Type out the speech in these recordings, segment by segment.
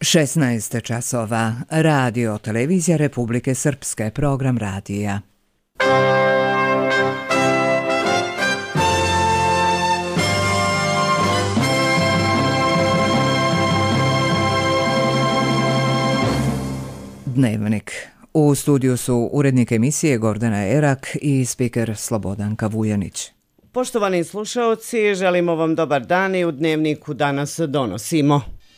16 časova. Radio televizija Republike Srpske, program radija. Dnevnik. U studiju su urednik emisije Gordana Erak i spiker Slobodanka Vujanić. Poštovani slušaoci, želimo vam dobar dan i u Dnevniku danas donosimo.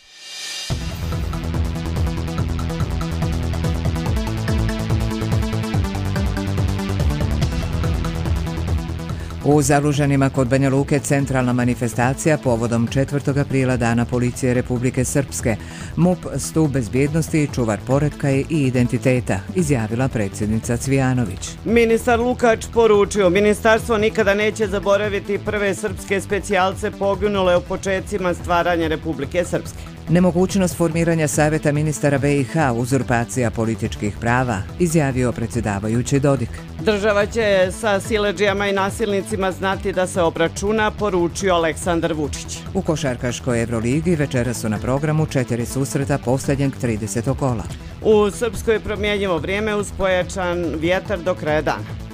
U Zalužanima kod Banja Luke centralna manifestacija povodom 4. aprila Dana policije Republike Srpske. MUP, stup bezbjednosti i čuvar poretka i identiteta, izjavila predsjednica Cvijanović. Ministar Lukač poručio, ministarstvo nikada neće zaboraviti prve srpske specijalce poginule u početcima stvaranja Republike Srpske. Nemogućnost formiranja savjeta ministara BiH, uzurpacija političkih prava, izjavio predsjedavajući Dodik. Država će sa siledžijama i nasilnicima znati da se obračuna, poručio Aleksandar Vučić. U košarkaškoj Evroligi večeras su na programu 4 susreta posljednjeg 30. kola. U Srpskoj promjenjivo vrijeme uz pojačan vjetar do kraja dana.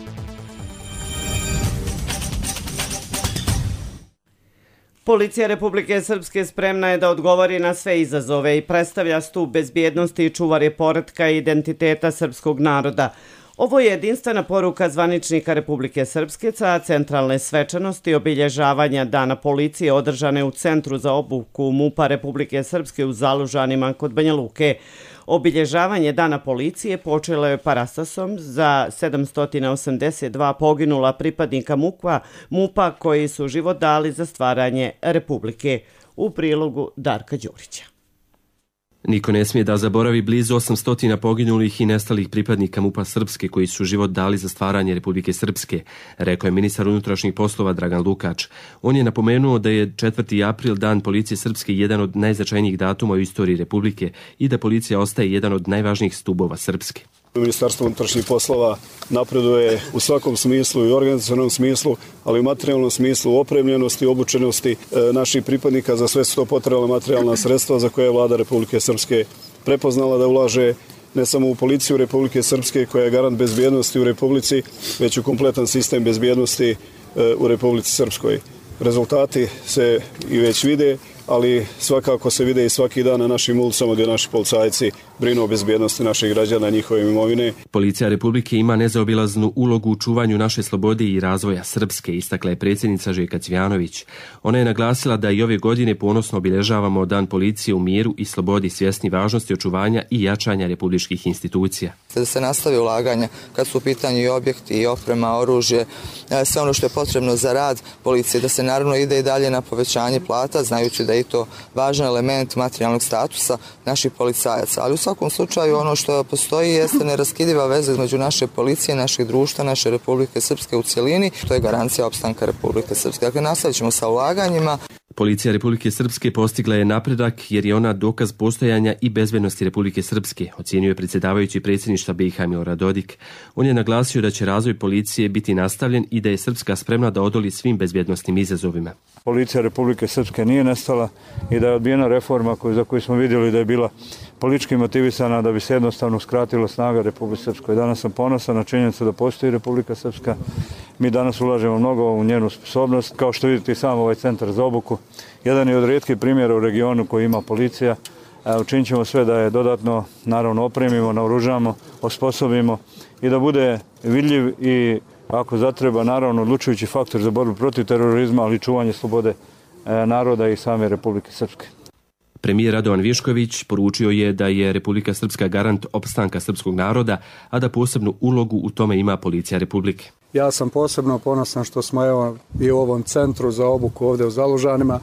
Policija Republike Srpske spremna je da odgovori na sve izazove i predstavlja stup bezbjednosti i čuvar je poretka i identiteta srpskog naroda. Ovo je jedinstvena poruka zvaničnika Republike Srpske sa centralne svečanosti obilježavanja Dana policije održane u Centru za obuku MUP-a Republike Srpske u Zalužanima kod Banja Luke. Obilježavanje Dana policije počelo je parastasom za 782 poginula pripadnika MUP-a koji su život dali za stvaranje Republike. U prilogu Darka Đurića. Niko ne smije da zaboravi blizu 800 poginulih i nestalih pripadnika MUP-a Srpske koji su život dali za stvaranje Republike Srpske, rekao je ministar unutrašnjih poslova Dragan Lukač. On je napomenuo da je 4. april Dan policije Srpske jedan od najznačajnijih datuma u istoriji Republike i da policija ostaje jedan od najvažnijih stubova Srpske. Ministarstvo unutrašnjih poslova napreduje u svakom smislu i organizacionom smislu, ali i u materijalnom smislu opremljenosti i obučenosti naših pripadnika. Za sve su to potrebna materijalna sredstva za koje je vlada Republike Srpske prepoznala da ulaže ne samo u policiju Republike Srpske koja je garant bezbjednosti u Republici, već u kompletan sistem bezbjednosti u Republici Srpskoj. Rezultati se i već vide, ali svakako se vide i svaki dan na našim ulicama gdje naši policajci brinu o bezbjednosti naših građana i njihove imovine. Policija Republike ima nezaobilaznu ulogu u čuvanju naše slobode i razvoja Srpske, istakla je predsjednica Željka Cvijanović. Ona je naglasila da i ove godine ponosno obilježavamo Dan policije u miru i slobodi, svjesni važnosti očuvanja i jačanja republičkih institucija. Da se nastavi ulaganja kad su u pitanju i objekti i oprema, oružje, sve ono što je potrebno za rad policije, da se naravno ide i dalje na povećanje plata, znajući da je to važan element materijalnog statusa naših policajaca. Ali u svakom slučaju ono što postoji jeste neraskidiva veza između naše policije, naših društva, naše Republike Srpske u cjelini. To je garancija opstanka Republike Srpske. Dakle, nastavit ćemo sa ulaganjima. Policija Republike Srpske postigla je napredak jer je ona dokaz postojanja i bezbednosti Republike Srpske, ocjenjuje je predsjedavajući predsjedništva BiH Milorad Dodik. On je naglasio da će razvoj policije biti nastavljen i da je Srpska spremna da odoli svim bezbjednosnim izazovima. Policija Republike Srpske nije nestala i da je odbijena reforma za koju smo vidjeli da je bila politički motivisana da bi se jednostavno skratila snaga Republike Srpske. Danas sam ponosan na činjenicu da postoji Republika Srpska. Mi danas ulažemo mnogo u njenu sposobnost. Kao što vidite i sam ovaj centar za obuku, jedan je od rijetkih primjera u regionu koji ima policija. Učinit ćemo sve da je dodatno naravno opremimo, naoružamo, osposobimo i da bude vidljiv i ako zatreba naravno odlučujući faktor za borbu protiv terorizma, ali i čuvanje slobode naroda i same Republike Srpske. Premijer Radovan Višković poručio je da je Republika Srpska garant opstanka srpskog naroda, a da posebnu ulogu u tome ima policija Republike. Ja sam posebno ponosan što smo i u ovom centru za obuku ovdje u Zalužanima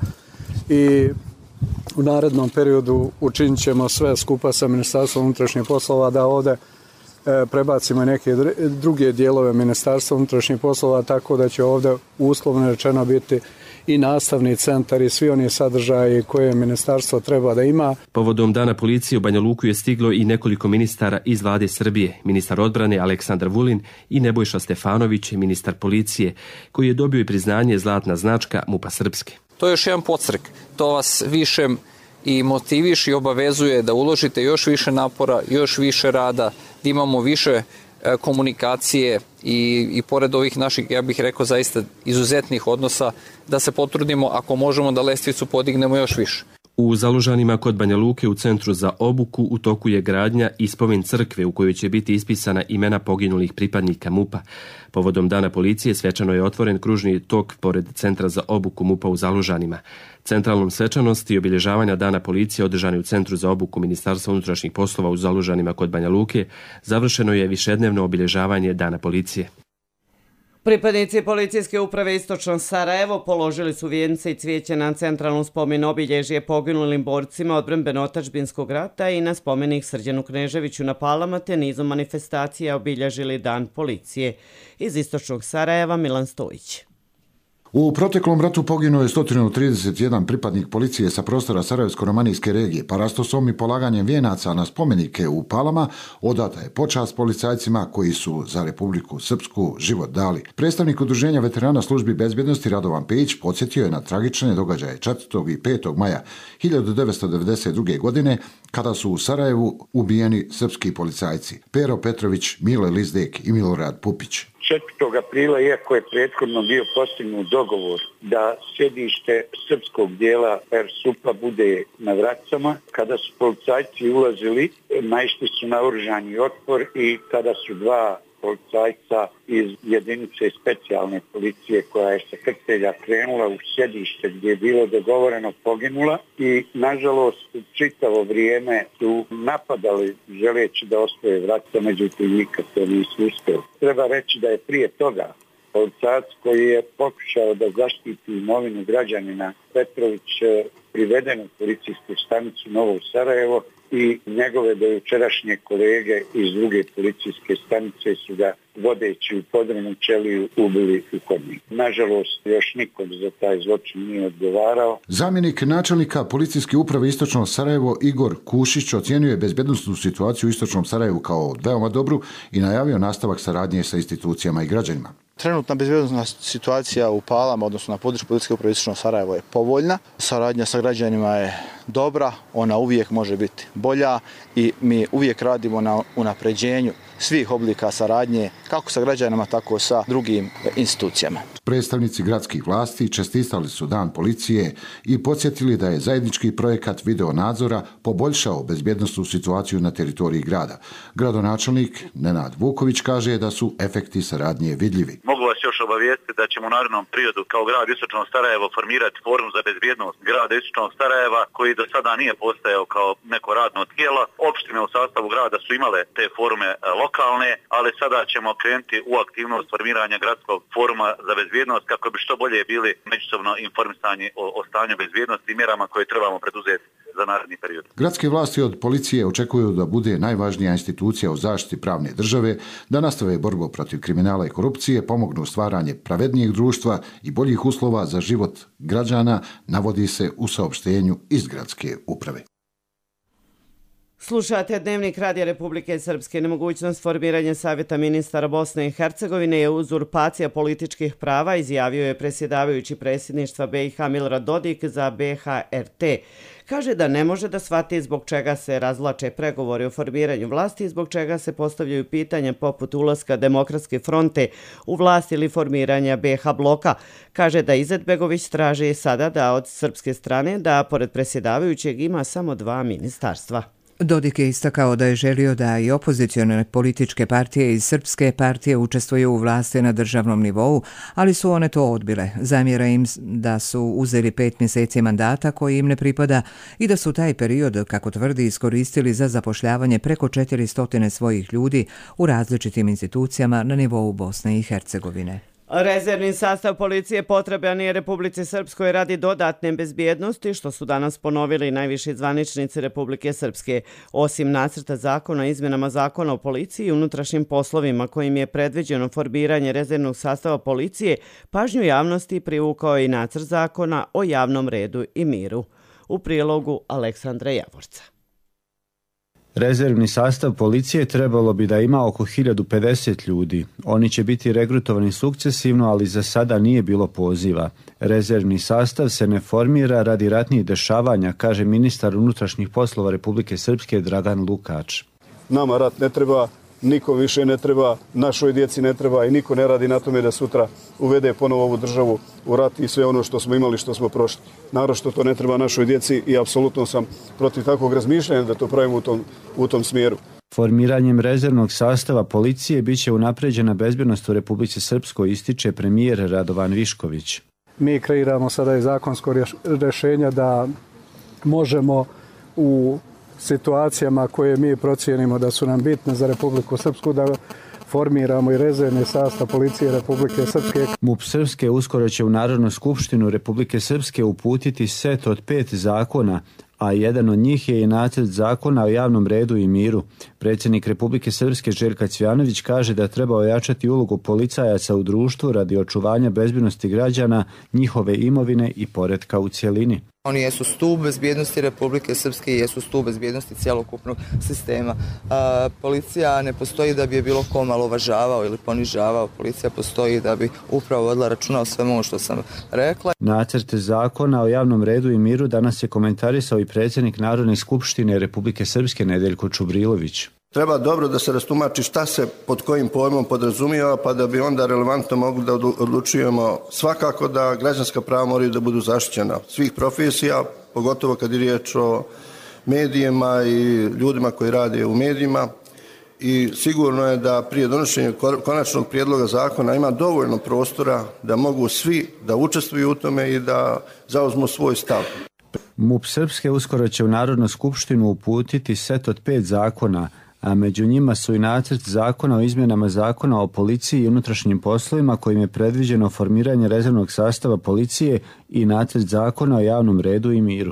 i u narednom periodu učinit ćemo sve skupa sa Ministarstvom unutrašnjih poslova da ovdje prebacimo neke druge dijelove Ministarstva unutrašnjih poslova, tako da će ovdje uslovno rečeno biti i nastavni centar i svi oni sadržaji koje ministarstvo treba da ima. Povodom Dana policije u Banja Luku je stiglo i nekoliko ministara iz vlade Srbije, ministar odbrane Aleksandar Vulin i Nebojša Stefanović, ministar policije, koji je dobio i priznanje zlatna značka MUP-a Srpske. To je još jedan podstrek, to vas više i motiviše i obavezuje da uložite još više napora, još više rada, da imamo više komunikacije i pored ovih naših, ja bih rekao, zaista izuzetnih odnosa, da se potrudimo, ako možemo, da lestvicu podignemo još više. U Zalužanima kod Banja Luke u Centru za obuku u toku je gradnja i spomen crkve u kojoj će biti ispisana imena poginulih pripadnika MUP-a. Povodom Dana policije svečano je otvoren kružni tok pored Centra za obuku MUP-a u Zalužanima. Centralnom svečanosti i obilježavanja Dana policije održani u Centru za obuku Ministarstva unutrašnjih poslova u Zalužanima kod Banja Luke završeno je višednevno obilježavanje Dana policije. Pripadnici policijske uprave Istočno Sarajevo položili su vijence i cvijeće na centralnom spomen obilježje poginulim borcima odbrambeno-otadžbinskog rata i na spomenik Srđanu Kneževiću na Palama te nizom manifestacija obilježili Dan policije. Iz Istočnog Sarajeva Milan Stojić. U proteklom ratu poginuo je 131 pripadnik policije sa prostora Sarajevsko-romanijske regije, pa rastosom i polaganjem vijenaca na spomenike u Palama odata je počast policajcima koji su za Republiku Srpsku život dali. Predstavnik Udruženja veterana službi bezbjednosti Radovan Pejić podsjetio je na tragične događaje 4. i 5. maja 1992. godine kada su u Sarajevu ubijeni srpski policajci Pero Petrović, Mile Lizdek i Milorad Pupić. 4. aprila, iako je prethodno bio postignut dogovor da sjedište srpskog dijela RSUP-a bude na Vracama, kada su policajci ulazili, naišli su na oružani otpor i kada su dva policajca iz jedinice specijalne policije koja je sa Krtelja krenula u sjedište gdje je bilo dogovoreno poginula i nažalost čitavo vrijeme su napadali želeći da osvoje Vraca, međutim nikad to nisu uspjeli. Treba reći da je prije toga policajac koji je pokušao da zaštiti imovinu građanina Petrović priveden u policijsku stanicu Novo Sarajevo i njegove dojučerašnje kolege iz druge policijske stanice su ga vodeći u podrenu ćeliju ubili u hodnik. Nažalost, još niko za taj zločin nije odgovarao. Zamjenik načelnika policijske uprave Istočno Sarajevo Igor Kušić ocjenjuje bezbjednosnu situaciju u Istočnom Sarajevu kao veoma dobru i najavio nastavak saradnje sa institucijama i građanima. Trenutna bezbjednosna situacija u Palama, odnosno na području policijske uprave Istočno Sarajevo je povoljna. Saradnja sa građanima je dobra, ona uvijek može biti bolja i mi uvijek radimo na unapređenju svih oblika saradnje, kako sa građanima, tako sa drugim institucijama. Predstavnici gradskih vlasti čestitali su Dan policije i podsjetili da je zajednički projekat video nadzora poboljšao bezbjednosnu situaciju na teritoriji grada. Gradonačelnik Nenad Vuković kaže da su efekti saradnje vidljivi. Mogu vas još obavijestiti da ćemo u narednom periodu kao grad Istočno Sarajevo formirati forum za bezbjednost grada Istočnog Sarajeva koji do sada nije postojao kao neko radno tijelo. Opštine u sastavu grada su imale te forume lokalne, ali sada ćemo krenuti u aktivnost formiranja gradskog foruma za bezbjednost kako bi što bolje bili međusobno informisani o stanju bezbjednosti i mjerama koje trebamo preduzeti za naredni period. Gradske vlasti od policije očekuju da bude najvažnija institucija u zaštiti pravne države, da nastave borbu protiv kriminala i korupcije, pomognu stvaranje pravednijeg društva i boljih uslova za život građana, navodi se u saopštenju iz gradske uprave. Slušate Dnevnik Radija Republike Srpske. Nemogućnost formiranja Savjeta ministara Bosne i Hercegovine je uzurpacija političkih prava, izjavio je predsjedavajući predsjedništva BiH Milorad Dodik za BiH-RT. Kaže da ne može da shvati zbog čega se razvlače pregovori o formiranju vlasti i zbog čega se postavljaju pitanja poput ulaska Demokratske fronte u vlast ili formiranja BiH bloka. Kaže da Izetbegović traži sada da od srpske strane da pored predsjedavajućeg ima samo 2 ministarstva. Dodik je istakao da je želio da i opozicione političke partije i srpske partije učestvuju u vlasti na državnom nivou, ali su one to odbile. Zamjera im da su uzeli 5 mjeseci mandata koji im ne pripada i da su taj period, kako tvrdi, iskoristili za zapošljavanje preko 400 svojih ljudi u različitim institucijama na nivou Bosne i Hercegovine. Rezervni sastav policije potreban je Republici Srpskoj radi dodatne bezbjednosti, što su danas ponovili najviši zvaničnici Republike Srpske. Osim nacrta zakona o izmjenama zakona o policiji i unutrašnjim poslovima kojim je predviđeno formiranje rezervnog sastava policije, pažnju javnosti privukao i nacrt zakona o javnom redu i miru. U prilogu Aleksandra Javorca. Rezervni sastav policije trebalo bi da ima oko 1050 ljudi. Oni će biti regrutovani sukcesivno, ali za sada nije bilo poziva. Rezervni sastav se ne formira radi ratnih dešavanja, kaže ministar unutrašnjih poslova Republike Srpske Dragan Lukač. Nama rat ne treba, nikom više ne treba, našoj djeci ne treba i niko ne radi na tome da sutra uvede ponovo ovu državu u rat i sve ono što smo imali, što smo prošli. Naravno što to ne treba našoj djeci i apsolutno sam protiv takvog razmišljanja da to pravimo u tom smjeru. Formiranjem rezervnog sastava policije biće unapređena bezbjednost u Republici Srpskoj, ističe premijer Radovan Višković. Mi kreiramo sada i zakonsko rješenje da možemo u situacijama koje mi procijenimo da su nam bitne za Republiku Srpsku da formiramo i rezervni sastav policije Republike Srpske. MUP Srpske uskoro će u Narodnu skupštinu Republike Srpske uputiti set od 5 zakona, a jedan od njih je i nacrt zakona o javnom redu i miru. Predsjednik Republike Srpske Željka Cvjanović kaže da treba ojačati ulogu policajaca u društvu radi očuvanja bezbjednosti građana, njihove imovine i poretka u cjelini. Oni jesu stup bezbjednosti Republike Srpske i jesu stup bezbjednosti cjelokupnog sistema. Policija ne postoji da bi je bilo ko omalovažavao ili ponižavao. Policija postoji da bi upravo vodila računa o svemu ovo što sam rekla. Nacrt zakona o javnom redu i miru danas je komentarisao i predsjednik Narodne skupštine Republike Srpske Nedeljko Čubrilović. Treba dobro da se rastumači šta se pod kojim pojmom podrazumijeva, pa da bi onda relevantno mogli da odlučujemo. Svakako da građanska prava moraju da budu zaštićena svih profesija, pogotovo kad je riječ o medijima i ljudima koji rade u medijima. I sigurno je da prije donošenja konačnog prijedloga zakona ima dovoljno prostora da mogu svi da učestvuju u tome i da zauzmu svoj stav. MUP Srpske uskoro će u Narodnu skupštinu uputiti set od 5 zakona, a među njima su i nacrt zakona o izmjenama zakona o policiji i unutrašnjim poslovima kojim je predviđeno formiranje rezervnog sastava policije i nacrt zakona o javnom redu i miru.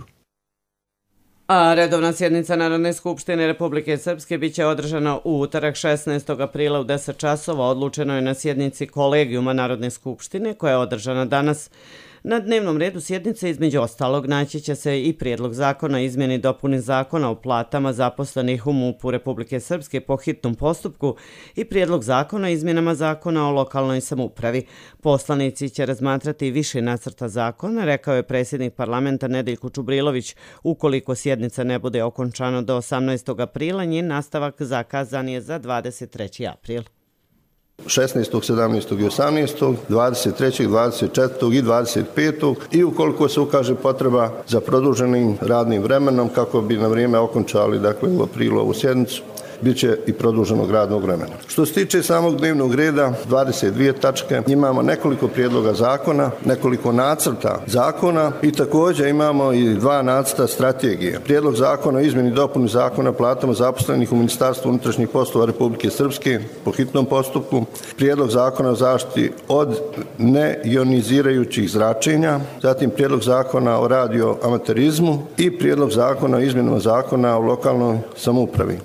A redovna sjednica Narodne skupštine Republike Srpske biće održana u utorak 16. aprila u 10 časova. Odlučeno je na sjednici Kolegijuma Narodne skupštine koja je održana danas. Na dnevnom redu sjednice između ostalog naći će se i prijedlog zakona o izmjeni i dopuni zakona o platama zaposlenih u MUP-u Republike Srpske po hitnom postupku i prijedlog zakona o izmjenama zakona o lokalnoj samoupravi. Poslanici će razmatrati više nacrta zakona, rekao je predsjednik parlamenta Nedeljko Čubrilović. Ukoliko sjednica ne bude okončana do 18. aprila, njen nastavak zakazan je za 23. april. 16., 17. i 18., 23., 24. i 25. i ukoliko se ukaže potreba za produženim radnim vremenom kako bi na vrijeme okončali u aprilu ovu sjednicu, bit će i produženog radnog vremena. Što se tiče samog dnevnog reda, 22 tačke, imamo nekoliko prijedloga zakona, nekoliko nacrta zakona i također imamo i 2 nacrta strategije. Prijedlog zakona o izmjeni i dopuni zakona o platama zaposlenih u Ministarstvu unutrašnjih poslova Republike Srpske po hitnom postupku, prijedlog zakona o zaštiti od neionizirajućih zračenja, zatim prijedlog zakona o radioamaterizmu i prijedlog zakona o izmjenama zakona o lokalnoj samoupravi.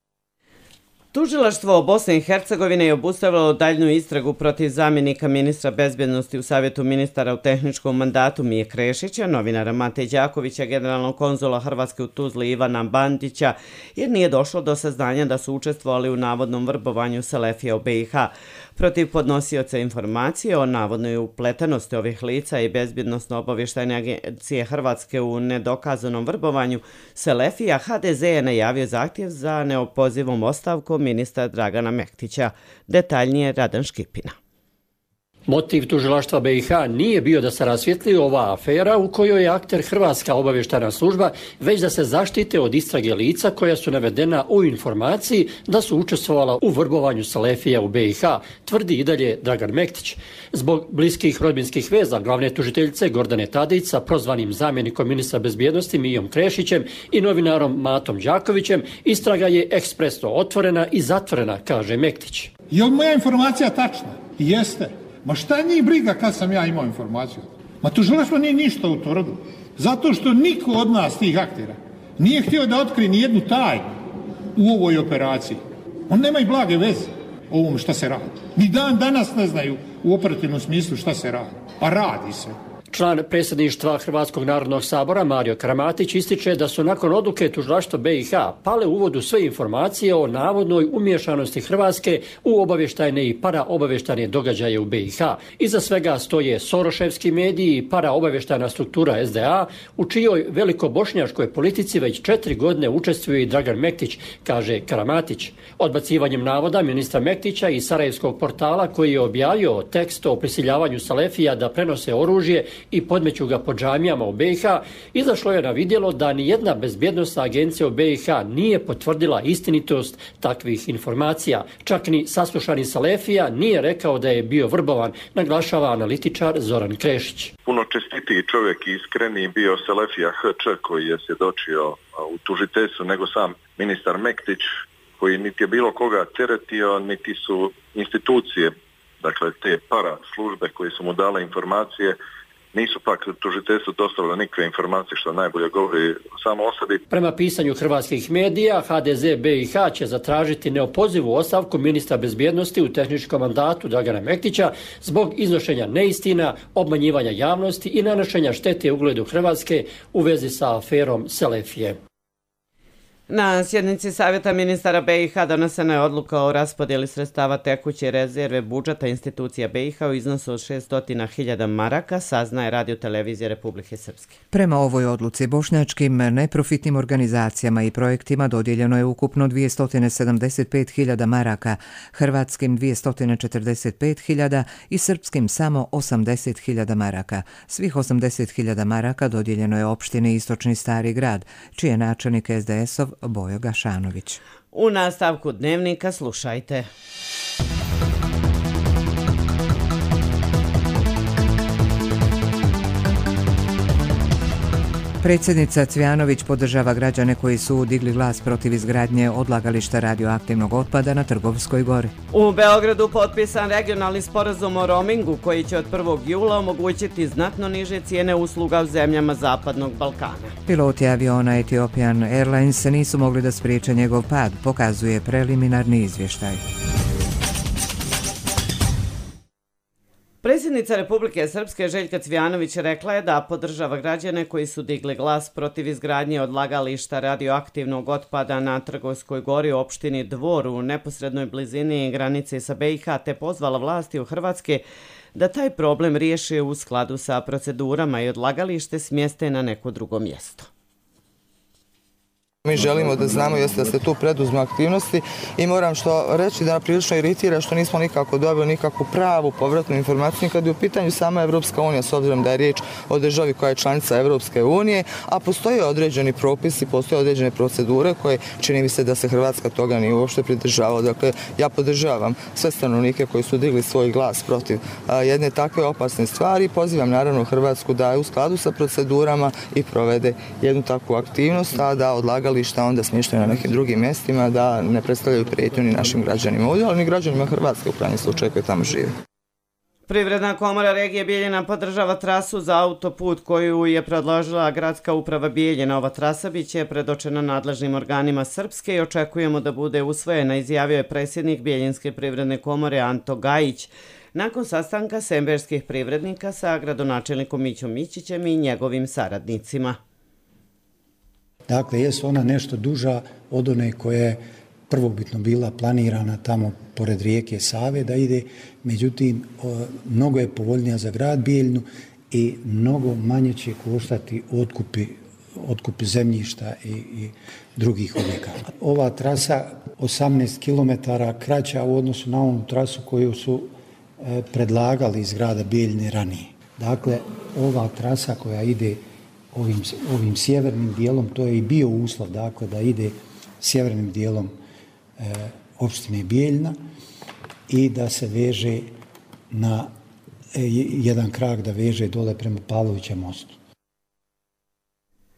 Tužilaštvo Bosne i Hercegovine je obustavilo daljnju istragu protiv zamjenika ministra bezbjednosti u Savjetu ministara u tehničkom mandatu Mije Krešića, novinara Mateja Đakovića, generalnog konzula Hrvatske u Tuzli Ivana Bandića, jer nije došlo do saznanja da su učestvovali u navodnom vrbovanju Selefija u BiH. Protiv podnosioca informacije o navodnoj upletenosti ovih lica i bezbjednosno-obavještajne agencije Hrvatske u nedokazanom vrbovanju Selefija, HDZ je najavio zahtjev za neopozivom ostavkom ministra Dragana Mektića. Detaljnije Radan Škipina. Motiv tužilaštva BiH nije bio da se rasvijetli ova afera u kojoj je akter Hrvatska obavještajna služba, već da se zaštite od istrage lica koja su navedena u informaciji da su učestvovala u vrbovanju Selefija u BiH, tvrdi i dalje Dragan Mektić. Zbog bliskih rodbinskih veza glavne tužiteljice Gordane Tadić sa prozvanim zamjenikom ministra bezbjednosti Mijom Krešićem i novinarom Matom Đakovićem, istraga je ekspresno otvorena i zatvorena, kaže Mektić. Je li moja informacija tačna? Jeste. Ma šta njih briga kad sam ja imao informaciju? Ma tužilaštvo nije ništa utvrdilo. Zato što niko od nas, tih aktera, nije htio da otkrije ni jednu tajnu u ovoj operaciji. On nema i blage veze o ovom šta se radi. Ni dan danas ne znaju u operativnom smislu šta se radi. A radi se. Član predsjedništva Hrvatskog narodnog sabora Mario Kramatić ističe da su nakon odluke tužilaštva BiH pale u vodu sve informacije o navodnoj umiješanosti Hrvatske u obavještajne i paraobavještajne događaje u BiH. Iza svega stoje soroševski mediji i paraobavještajna struktura SDA, u čijoj velikobošnjačkoj politici već 4 godine učestvuje i Dragan Mektić, kaže Kramatić. Odbacivanjem navoda ministra Mektića i sarajevskog portala koji je objavio tekst o prisiljavanju Salefija da prenose oružje i podmeću ga po džamijama u BiH, izašlo je na vidjelo da nijedna bezbjednosna agencija u BiH nije potvrdila istinitost takvih informacija. Čak ni saslušani Salefija nije rekao da je bio vrbovan, naglašava analitičar Zoran Krešić. Puno čestitiji čovjek i iskreni bio Salefija HČ koji je svjedočio u tužiteljstvu nego sam ministar Mektić, koji niti je bilo koga teretio, niti su institucije, dakle te para službe koje su mu dale informacije, nisu pak tužiteljstvu dostavile nikakve informacije, što najbolje govori samo o sebi. Prema pisanju hrvatskih medija, HDZ BiH će zatražiti neopozivu ostavku ministra bezbjednosti u tehničkom mandatu Dragana Mektića zbog iznošenja neistina, obmanjivanja javnosti i nanošenja štete ugledu Hrvatske u vezi sa aferom Selefije. Na sjednici Savjeta ministara BiH donesena je odluka o raspodjeli sredstava tekuće rezerve budžeta institucija BiH u iznosu od 600.000 maraka, saznaje Radio-televizija Republike Srpske. Prema ovoj odluci bošnjačkim neprofitnim organizacijama i projektima dodijeljeno je ukupno 275.000 maraka, hrvatskim 245.000 i srpskim samo 80.000 maraka. Svih 80.000 maraka dodijeljeno je opštini Istočni Stari Grad, čiji je načelnik SDS-ov Bojo Gašanović. U nastavku dnevnika slušajte. Predsjednica Cvjanović podržava građane koji su digli glas protiv izgradnje odlagališta radioaktivnog otpada na Trgovskoj gori. U Beogradu potpisan regionalni sporazum o roamingu koji će od 1. jula omogućiti znatno niže cijene usluga u zemljama Zapadnog Balkana. Piloti aviona Ethiopian Airlines nisu mogli da spriječe njegov pad, pokazuje preliminarni izvještaj. Predsjednica Republike Srpske Željka Cvjanović rekla je da podržava građane koji su digli glas protiv izgradnje odlagališta radioaktivnog otpada na Trgovskoj gori u opštini Dvor u neposrednoj blizini granice sa BiH, te pozvala vlasti u Hrvatske da taj problem riješe u skladu sa procedurama i odlagalište smjeste na neko drugo mjesto. Mi želimo da znamo jeste da se tu preduzmu aktivnosti i moram što reći da prilično iritira što nismo nikako dobili nikakvu pravu povratnu informaciju kad je u pitanju sama Evropska unija, s obzirom da je riječ o državi koja je članica Evropske unije, a postoje određeni propisi, postoje određene procedure koje čini mi se da se Hrvatska toga nije uopšte pridržavao. Dakle, ja podržavam sve stanovnike koji su digli svoj glas protiv jedne takve opasne stvari i pozivam naravno Hrvatsku da je u skladu sa procedurama i provede jednu takvu aktivnost, a da odlagali onda smještaju na nekim drugim mjestima, da ne predstavljaju prijetnju ni našim građanima ovdje, ali ni građanima Hrvatske u krajnjem slučaju koji tamo žive. Privredna komora regije Bijeljina podržava trasu za autoput koju je predložila gradska uprava Bijeljina. Ova trasa biće predočena nadležnim organima Srpske i očekujemo da bude usvojena, izjavio je predsjednik Bijeljinske privredne komore Anto Gajić nakon sastanka semberskih privrednika sa gradonačelnikom Mićom Mićićem i njegovim saradnicima. Dakle, jesu ona nešto duža od one koje je prvobitno bila planirana tamo pored rijeke Save da ide, međutim, mnogo je povoljnija za grad Bijeljinu i mnogo manje će koštati otkupi zemljišta i drugih objekata. Ova trasa 18 km kraća u odnosu na onu trasu koju su predlagali iz grada Bijeljine ranije. Dakle, ova trasa koja ide ovim sjevernim dijelom, to je i bio uslov, dakle, da ide sjevernim dijelom opštine Bijeljina i da se veže na jedan krak, da veže dole prema Pavlovića mostu.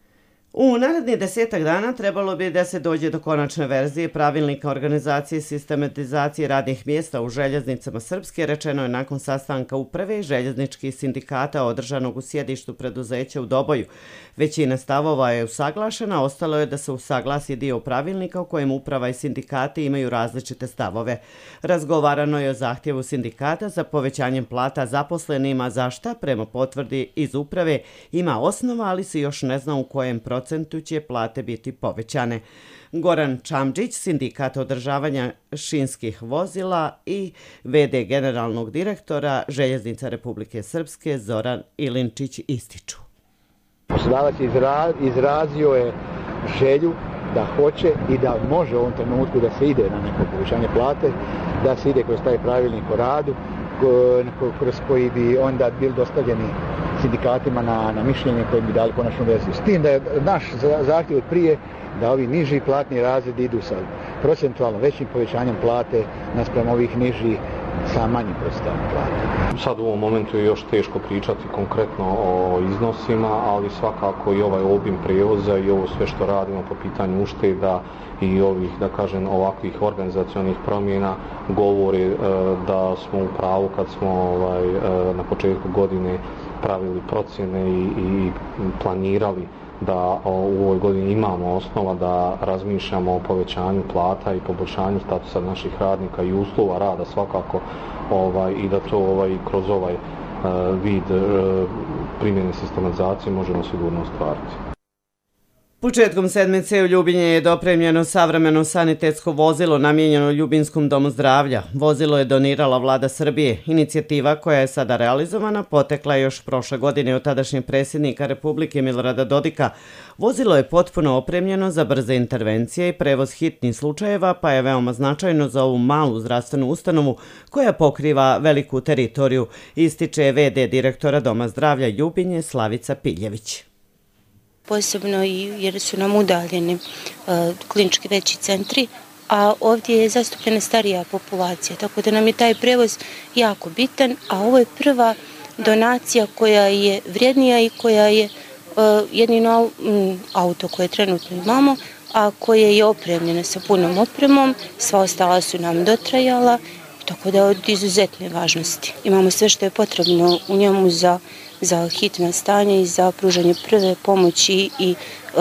U narednih 10 dana trebalo bi da se dođe do konačne verzije pravilnika organizacije i sistematizacije radnih mjesta u željeznicama Srpske, rečeno je nakon sastanka uprave i željezničkih sindikata održanog u sjedištu preduzeća u Doboju. Većina stavova je usaglašena, ostalo je da se usaglasi dio pravilnika u kojem uprava i sindikati imaju različite stavove. Razgovarano je o zahtjevu sindikata za povećanjem plata zaposlenima, za šta, prema potvrdi iz uprave, ima osnova, ali se još ne zna u kojem procentu će plate biti povećane. Goran Čamđić, sindikat održavanja šinskih vozila i VD generalnog direktora Željeznica Republike Srpske Zoran Ilinčić ističu. Poslodavac izrazio je želju da hoće i da može u ovom trenutku da se ide na neko povećanje plate, da se ide kroz taj pravilnik o radu, kroz koji bi onda bili dostavljeni sindikatima na mišljenje koji bi dali konačnu verziju. S tim da je naš zahtjev od prije da ovi niži platni razredi idu sa procentualno većim povećanjem plate naspram ovih nižih sa manjim procentom plate. Sad u ovom momentu je još teško pričati konkretno o iznosima, ali svakako i ovaj obim prijevoza i ovo sve što radimo po pitanju ušteda i ovih, da kažem, ovakvih organizacionih promjena govori da smo u pravu kad smo na početku godine pravili procjene i planirali da u ovoj godini imamo osnova da razmišljamo o povećanju plata i poboljšanju statusa naših radnika i uslova rada svakako i da to kroz ovaj vid primjene sistematizacije možemo sigurno ostvariti. Početkom sedmice u Ljubinje je dopremljeno savremeno sanitetsko vozilo namijenjeno Ljubinskom domu zdravlja. Vozilo je donirala vlada Srbije. Inicijativa koja je sada realizovana potekla je još prošle godine od tadašnjeg predsjednika Republike Milorada Dodika. Vozilo je potpuno opremljeno za brze intervencije i prevoz hitnih slučajeva, pa je veoma značajno za ovu malu zdravstvenu ustanovu koja pokriva veliku teritoriju, ističe VD direktora Doma zdravlja Ljubinje Slavica Piljević. Posebno jer su nam udaljeni klinički veći centri, a ovdje je zastupljena starija populacija, tako da nam je taj prevoz jako bitan, a ovo je prva donacija koja je vrijednija i koja je jedino auto koje trenutno imamo, a koje je opremljeno sa punom opremom, sva ostala su nam dotrajala, tako da je od izuzetne važnosti. Imamo sve što je potrebno u njemu za hitna stanja i za pružanje prve pomoći i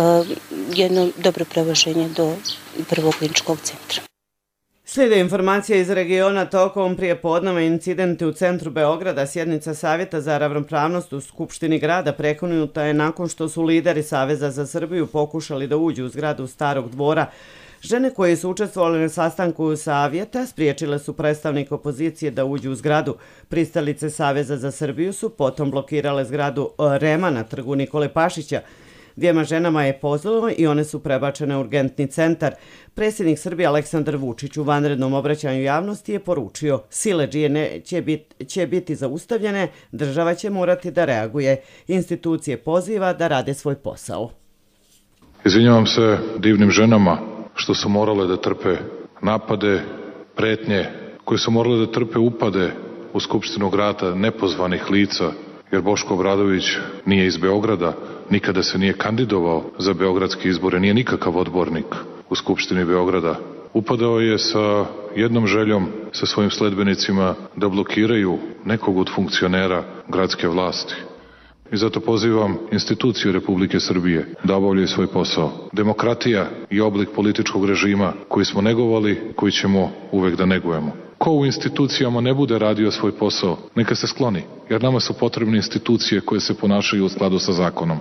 jedno dobro prevoženje do prvog kliničkog centra. Slijede informacije iz regiona. Tokom prijepodneva incidenti u centru Beograda. Sjednica Savjeta za ravnopravnost u Skupštini grada prekinuta je nakon što su lideri Saveza za Srbiju pokušali da uđu u zgradu Starog dvora. Žene koje su učestvovale na sastanku Savjeta spriječile su predstavnika opozicije da uđu u zgradu. Pristalice Saveza za Srbiju su potom blokirale zgradu REM-a na trgu Nikole Pašića. Dvijema ženama je pozlilo i one su prebačene u urgentni centar. Predsjednik Srbije Aleksandar Vučić u vanrednom obraćanju javnosti je poručio: siledžije će biti zaustavljene, država će morati da reaguje. Institucije poziva da rade svoj posao. Izvinjavam se divnim ženama što su morale da trpe napade, pretnje, koje su morale da trpe upade u Skupštinu grada nepozvanih lica, jer Boško Obradović nije iz Beograda, nikada se nije kandidovao za beogradske izbore, nije nikakav odbornik u Skupštini Beograda. Upadao je sa jednom željom, sa svojim sledbenicima, da blokiraju nekog od funkcionera gradske vlasti. I zato pozivam institucije Republike Srbije da obavljaju svoj posao. Demokratija je oblik političkog režima koji smo negovali, koji ćemo uvek da negujemo. Ko u institucijama ne bude radio svoj posao, neka se skloni, jer nama su potrebne institucije koje se ponašaju u skladu sa zakonom.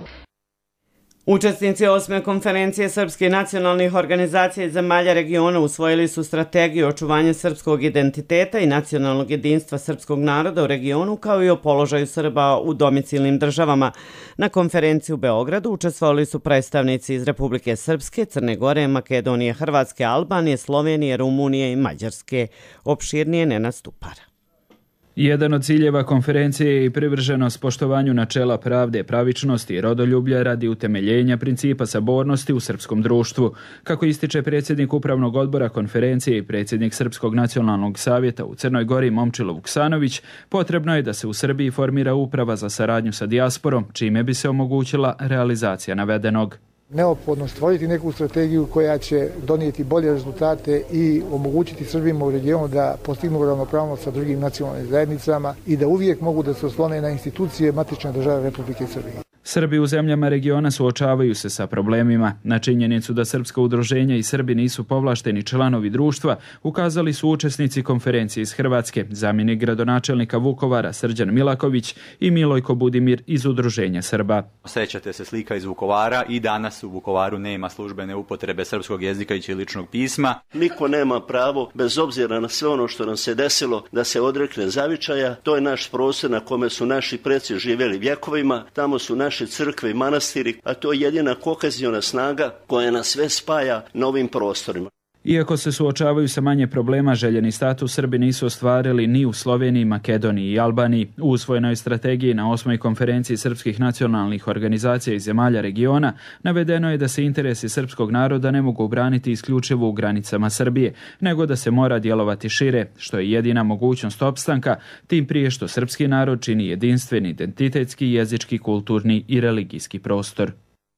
Učesnici 8. konferencije srpskih nacionalnih organizacija i zemalja regiona usvojili su strategiju očuvanja srpskog identiteta i nacionalnog jedinstva srpskog naroda u regionu, kao i o položaju Srba u domicilnim državama. Na konferenciji u Beogradu učestvovali su predstavnici iz Republike Srpske, Crne Gore, Makedonije, Hrvatske, Albanije, Slovenije, Rumunije i Mađarske. Opširnije Nenad Stupara. Jedan od ciljeva konferencije je i privrženost poštovanju načela pravde, pravičnosti i rodoljublja radi utemeljenja principa sabornosti u srpskom društvu. Kako ističe predsjednik Upravnog odbora konferencije i predsjednik Srpskog nacionalnog savjeta u Crnoj Gori Momčilo Vuksanović, potrebno je da se u Srbiji formira uprava za saradnju sa dijasporom, čime bi se omogućila realizacija navedenog. Neophodno stvoriti neku strategiju koja će donijeti bolje rezultate i omogućiti Srbima u regionu da postignu ravnopravnost sa drugim nacionalnim zajednicama i da uvijek mogu da se oslone na institucije matične države Republike Srbije. Srbi u zemljama regiona suočavaju se sa problemima. Na činjenicu da srpska udruženja i Srbi nisu povlašteni članovi društva ukazali su učesnici konferencije iz Hrvatske, zamjenik gradonačelnika Vukovara Srđan Milaković i Milojko Budimir iz Udruženja Srba. Sjećate se slika iz Vukovara i danas u Vukovaru nema službene upotrebe srpskog jezika i ćiriličnog pisma. Niko nema pravo, bez obzira na sve ono što nam se desilo, da se odrekne zavičaja. To je naš prostor na kome su naši preci živjeli vjekovima. Tamo su naše crkve i manastiri, a to je jedina koheziona snaga koja nas sve spaja na ovim prostorima. Iako se suočavaju sa manje problema, željeni status Srbi nisu ostvarili ni u Sloveniji, Makedoniji i Albaniji. U usvojenoj strategiji na 8. konferenciji srpskih nacionalnih organizacija i zemalja regiona navedeno je da se interesi srpskog naroda ne mogu braniti isključivo u granicama Srbije, nego da se mora djelovati šire, što je jedina mogućnost opstanka, tim prije što srpski narod čini jedinstveni identitetski, jezički, kulturni i religijski prostor.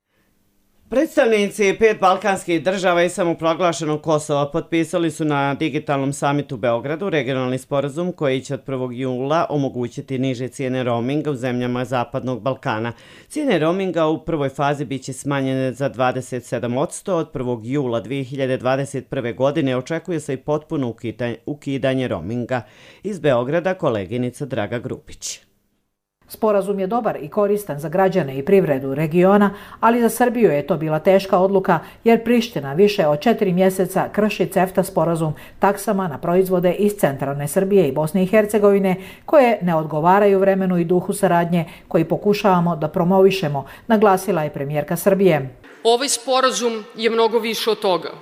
Predstavnici 5 balkanskih država i samoproglašenog Kosova potpisali su na digitalnom samitu u Beogradu regionalni sporazum koji će od 1. jula omogućiti niže cijene roaminga u zemljama Zapadnog Balkana. Cijene roaminga u prvoj fazi biće smanjene za 27%, od 1. jula 2021. godine očekuje se i potpuno ukidanje roaminga. Iz Beograda koleginica Draga Grupić. Sporazum je dobar i koristan za građane i privredu regiona, ali za Srbiju je to bila teška odluka jer Priština više od 4 mjeseca krši CEFTA sporazum taksama na proizvode iz centralne Srbije i Bosne i Hercegovine koje ne odgovaraju vremenu i duhu saradnje koji pokušavamo da promovišemo, naglasila je premijerka Srbije. Ovaj sporazum je mnogo više od toga.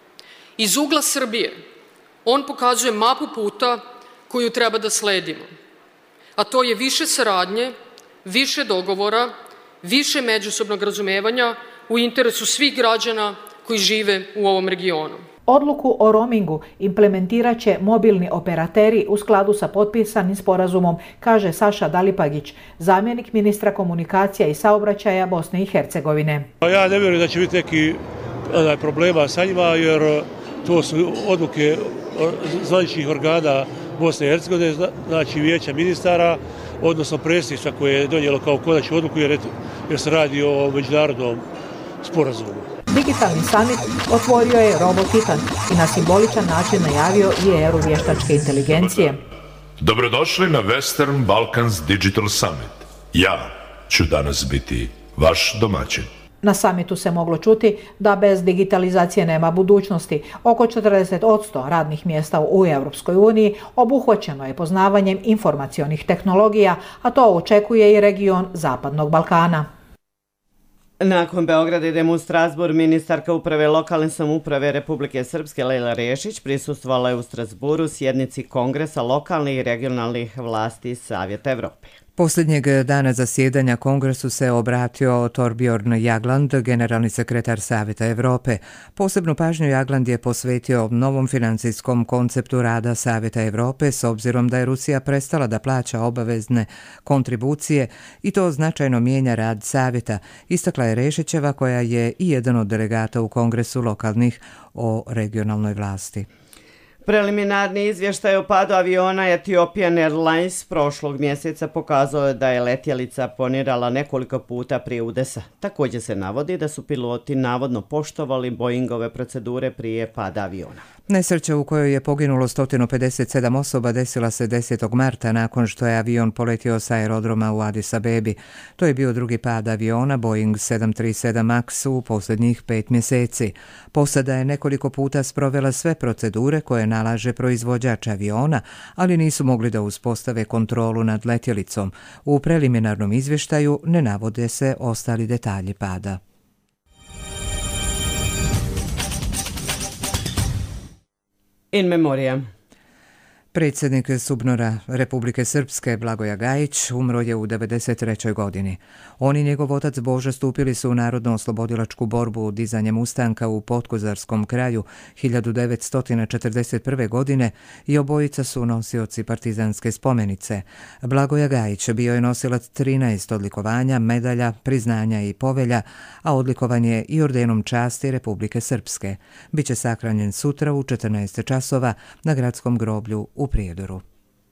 Iz ugla Srbije on pokazuje mapu puta koju treba da sledimo. A to je više saradnje, više dogovora, više međusobnog razumevanja u interesu svih građana koji žive u ovom regionu. Odluku o roamingu implementirat će mobilni operateri u skladu sa potpisanim sporazumom, kaže Saša Dalipagić, zamjenik ministra komunikacija i saobraćaja Bosne i Hercegovine. Ja ne vjerujem da će biti neki problema sa njima, jer to su odluke zvaničnih organa Bosne i Hercegovine, znači vijeća ministara, odnosno predsjedništva koje je donijelo kao konačnu odluku jer se radi o međunarodnom sporazumu. Digitalni summit otvorio je Robo Titan i na simboličan način najavio i eru vještačke inteligencije. Dobrodošli na Western Balkans Digital Summit. Ja ću danas biti vaš domaćin. Na samitu se moglo čuti da bez digitalizacije nema budućnosti. Oko 40% radnih mjesta u Europskoj uniji obuhvaćeno je poznavanjem informacionih tehnologija, a to očekuje i region Zapadnog Balkana. Nakon Beograda idemo u Strasbourg. Ministarka uprave lokalne samouprave Republike Srpske Lejla Rešić prisustvovala je u Strasbourgu sjednici Kongresa lokalnih i regionalnih vlasti Savjeta Evrope. Posljednjeg dana zasjedanja Kongresu se obratio Torbjorn Jagland, generalni sekretar Savjeta Evrope. Posebnu pažnju Jagland je posvetio novom financijskom konceptu rada Savjeta Evrope s obzirom da je Rusija prestala da plaća obavezne kontribucije i to značajno mijenja rad Savjeta, istakla je Rešićeva koja je i jedan od delegata u Kongresu lokalnih o regionalnoj vlasti. Preliminarni izvještaj o padu aviona Ethiopian Airlines prošlog mjeseca pokazao je da je letjelica ponirala nekoliko puta prije udesa. Također se navodi da su piloti navodno poštovali Boeingove procedure prije pada aviona. Nesreća u kojoj je poginulo 157 osoba desila se 10. marta nakon što je avion poletio sa aerodroma u Addis Abebi. To je bio drugi pad aviona Boeing 737 MAX u posljednjih 5 mjeseci. Posada je nekoliko puta sprovela sve procedure koje nalaže proizvođač aviona, ali nisu mogli da uspostave kontrolu nad letjelicom. U preliminarnom izvještaju ne navode se ostali detalji pada. In memoriam. Predsjednik SUBNOR-a Republike Srpske Blagoja Gajić umro je u 93. godini. On i njegov otac Boža stupili su u narodno-oslobodilačku borbu dizanjem ustanka u Potkozarskom kraju 1941. godine i obojica su nosioci partizanske spomenice. Blagoja Gajić bio je nosilac 13 odlikovanja, medalja, priznanja i povelja, a odlikovan je i ordenom časti Republike Srpske. Biće sahranjen sutra u 14 časova na gradskom groblju u Prijedoru.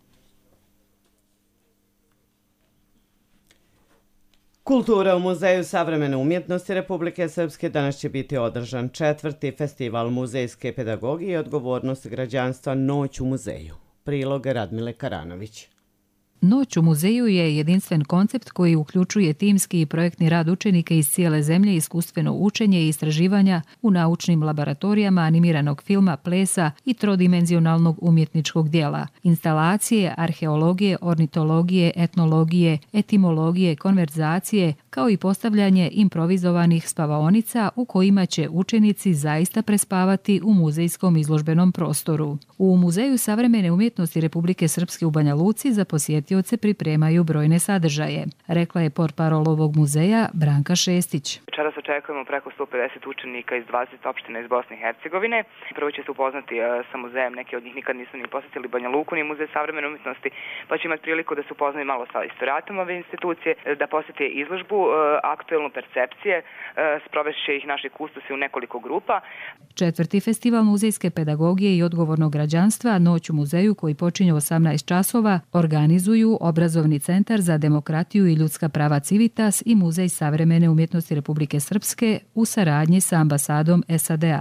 Kultura u Muzeju savremene umjetnosti Republike Srpske danas će biti održan 4. festival muzejske pedagogije i odgovornosti građanstva Noć u muzeju. Prilog Radmile Karanović. Noć u muzeju je jedinstven koncept koji uključuje timski i projektni rad učenika iz cijele zemlje, iskustveno učenje i istraživanja u naučnim laboratorijama, animiranog filma, plesa i trodimenzionalnog umjetničkog dijela, instalacije, arheologije, ornitologije, etnologije, etimologije, konverzacije, kao i postavljanje improvizovanih spavaonica u kojima će učenici zaista prespavati u muzejskom izložbenom prostoru. U Muzeju savremene umjetnosti Republike Srpske u Banja Luci za posjetioce pripremaju brojne sadržaje, rekla je portparol ovog muzeja Branka Šestić. Večeras očekujemo preko 150 učenika iz 20 opština iz Bosne i Hercegovine. Prvo će se upoznati sa muzejem, neki od njih nikad nisu ni posjetili Banja Luku ni Muzej savremene umjetnosti, pa će imati priliku da se upoznaju malo sa istorijom ove institucije, da posjete izložbu, aktuelnu percepcije, sprovešće ih naši kustosi u nekoliko grupa. 4. festival muzejske pedagogije i odgovornog građanstva Noć u muzeju, koji počinje u 18 časova, organizuju Obrazovni centar za demokratiju i ljudska prava Civitas i Muzej savremene umjetnosti Republike Srpske u saradnji sa ambasadom SAD-a.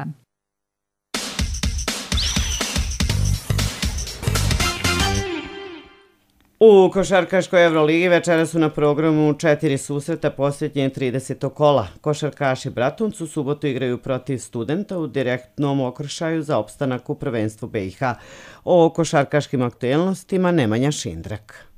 U košarkaškoj Evroligi večera su na programu 4 susreta posljednje 30. kola. Košarkaši Bratuncu u subotu igraju protiv Studenta u direktnom okršaju za opstanak u prvenstvu BiH. O košarkaškim aktuelnostima Nemanja Šindrak.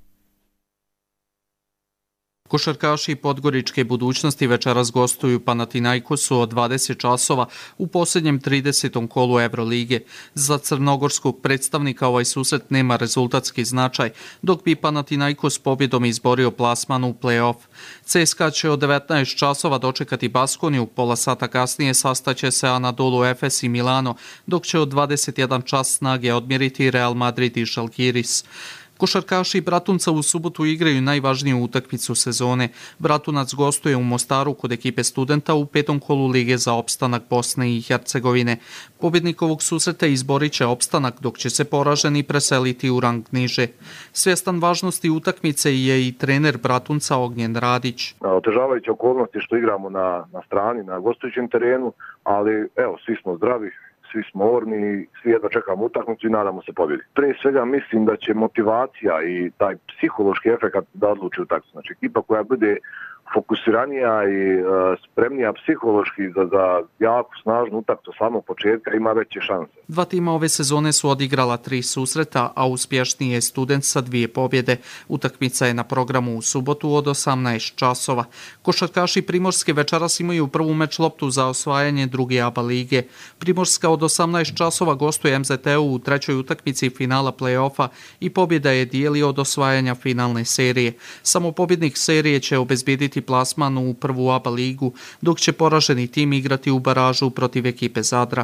Košarkaši Podgoričke budućnosti večeras gostuju Panathinaikosu od 20 časova u posljednjem 30. kolu Evrolige. Za crnogorskog predstavnika ovaj susret nema rezultatski značaj, dok bi Panathinaikos pobjedom izborio plasman u play-off. CSKA će od 19 časova dočekati Baskoniju, pola sata kasnije sastaće se Anadolu Efes i Milano, dok će od 21 čas snage odmjeriti Real Madrid i Žalgiris. Košarkaši Bratunca u subotu igraju najvažniju utakmicu sezone. Bratunac gostuje u Mostaru kod ekipe Studenta u 5. kolu Lige za opstanak Bosne i Hercegovine. Pobjednik ovog susreta izborit će opstanak, dok će se poraženi preseliti u rang niže. Svjestan važnosti utakmice je i trener Bratunca Ognjen Radić. Otežavajuće okolnosti što igramo na strani, na gostujućem terenu, ali evo, svi smo zdravi. Svi smo orni, svi jedno čekamo utakmicu i nadamo se pobjedi. Prije svega mislim da će motivacija i taj psihološki efekt da odluči utakmicu. Znači ekipa koja bude fokusiranija i spremnija psihološki za jaku, snažnu utakmicu samog početka ima veće šanse. Dva tima ove sezone su odigrala 3 susreta, a uspješniji je Student sa 2 pobjede. Utakmica je na programu u subotu od 18 časova. Košarkaši Primorske večeras imaju prvu meč loptu za osvajanje druge ABA lige. Primorska od 18 časova gostuje MZT-u u trećoj utakmici finala play-offa i pobjeda je dijeli od osvajanja finalne serije. Samo pobjednik serije će obezbijediti plasman u prvu ABA ligu, dok će poraženi tim igrati u baražu protiv ekipe Zadra.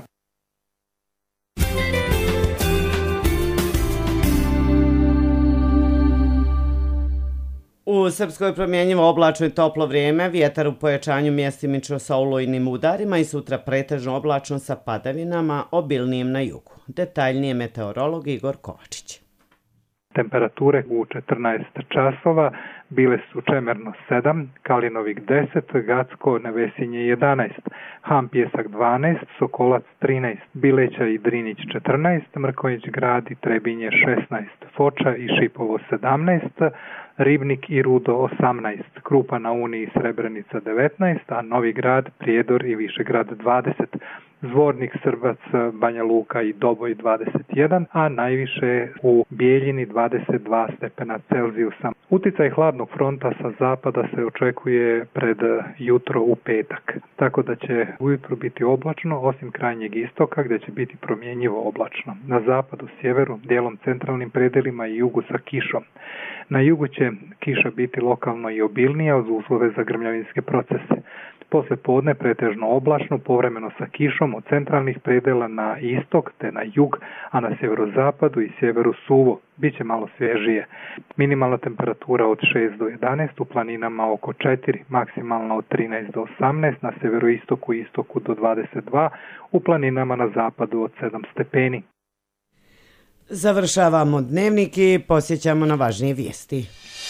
U Srpskoj promjenjivo oblačno i toplo vrijeme, vjetar u pojačanju mjestimično sa olujnim udarima i sutra pretežno oblačno sa padavinama, obilnijem na jugu. Detaljnije meteorolog Igor Kovačić. Temperature u 14 časova bile su Čemerno 7, Kalinovik 10, Gacko, Nevesinje 11, Ham Pjesak 12, Sokolac 13, Bileća i Drinić 14, Mrkonjić Grad i Trebinje 16, Foča i Šipovo 17, Ribnik i Rudo 18, Krupa na Uniji i Srebrenica 19, a Novi Grad, Prijedor i Višegrad 20. Zvornik, Srbac, Banja Luka i Doboj 21, a najviše u Bijeljini 22 stepena Celzijusa. Uticaj hladnog fronta sa zapada se očekuje pred jutro u petak, tako da će ujutro biti oblačno, osim krajnjeg istoka gdje će biti promjenjivo oblačno. Na zapadu, sjeveru, dijelom centralnim predelima i jugu sa kišom. Na jugu će kiša biti lokalno i obilnija uz uslove za grmljavinske procese. Posle podne pretežno oblačno, povremeno sa kišom od centralnih predela na istok te na jug, a na sjeverozapadu i sjeveru suvo. Biće malo svježije. Minimalna temperatura od 6 do 11, u planinama oko 4, maksimalna od 13 do 18, na sjeveroistoku i istoku do 22, u planinama na zapadu od 7 stepeni. Završavamo dnevnik i posjećamo na važnije vijesti.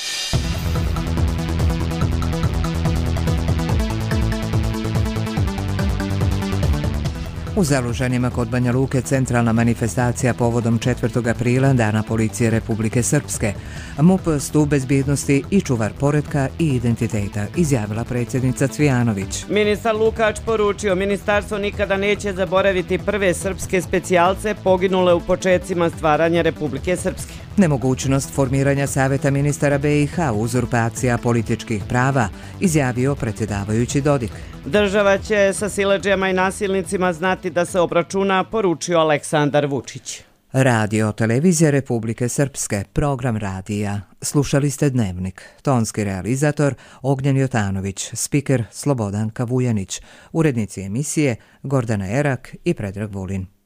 U Zalužanima kod Banja Luke centralna manifestacija povodom 4. aprila Dana policije Republike Srpske. MUP, stup bezbjednosti i čuvar poretka i identiteta, izjavila predsjednica Cvijanović. Ministar Lukač poručio, ministarstvo nikada neće zaboraviti prve srpske specijalce poginule u početcima stvaranja Republike Srpske. Nemogućnost formiranja savjeta ministara BiH, uzurpacija političkih prava, izjavio predsjedavajući Dodik. Država će sa siledžijama i nasilnicima znati da se obračuna, poručio Aleksandar Vučić. Radio televizija Republike Srpske, program radija. Slušali ste Dnevnik. Tonski realizator Ognjen Jotanović, spiker Slobodanka Vujanić, urednici emisije Gordana Erak i Predrag Vulin.